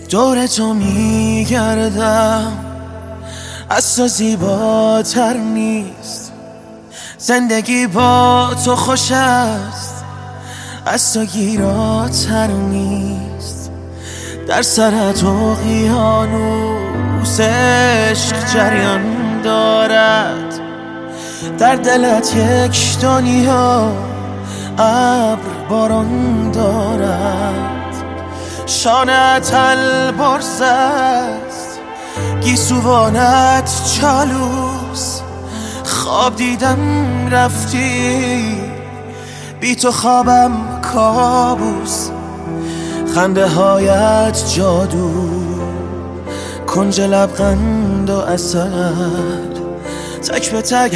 دور تو میگردم، از تو زیباتر نیست. زندگی با تو خوش است، از تو گیراتر نیست. در سرت اقیانوس عشق جریان دارد، در دلت یک دنیا ابر باران دارد. شانه‌ات البرز است، گیسوانت چالوس. خواب دیدم رفتی، بی تو خوابم کابوس. خنده هایت جادو، کنج لبخند و عسل. تک به تک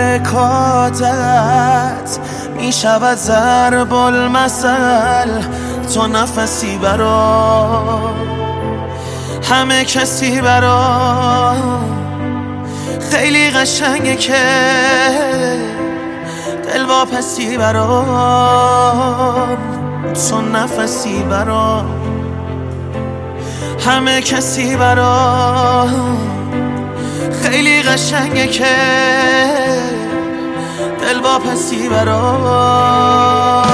حرکاتت می شود ضرب المثل. تو نفسی برام، همه کسی برام. خیلی قشنگه که دل واپسی برام. تو نفسی برام، همه کسی برام. خیلی قشنگه که دل واپسی برام.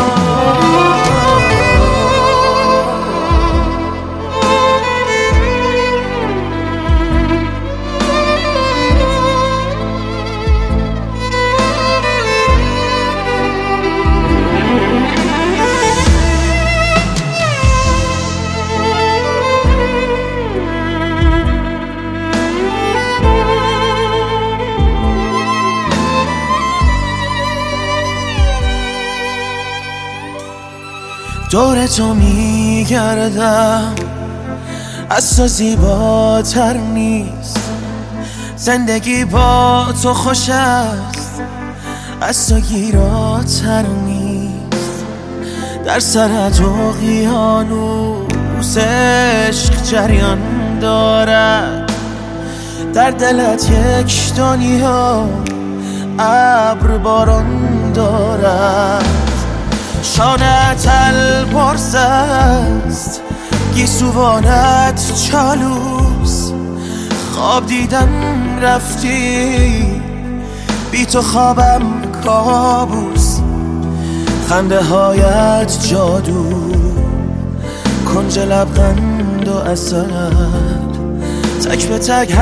دور تو میگردم، از تو زیباتر نیست. زندگی با تو خوش است، از تو گیراتر نیست. در سرت اقیانوس عشق جریان دارد، در دلت یک دنیا ابر باران دارد. شانه‌ات البرز است، گیسوانت چالوس. خواب دیدم رفتی، بی تو خوابم کابوس. خنده هایت جادو، کنج لبخند و عسل. تک به تک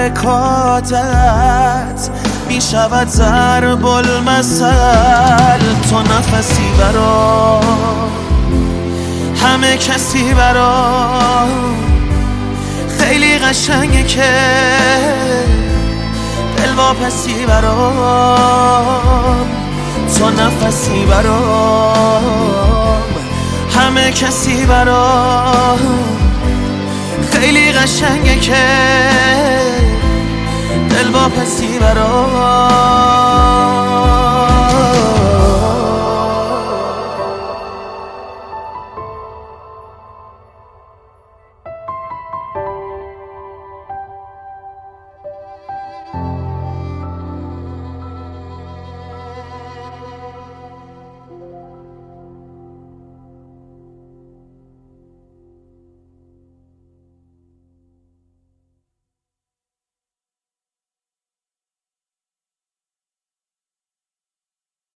حرکاتت می شود ضرب المثل. تو نفسی برام، همه کسی برام. خیلی قشنگه که دل واپسی برام. تو نفسی برام، همه کسی برام. خیلی قشنگه که دل واپسی برام.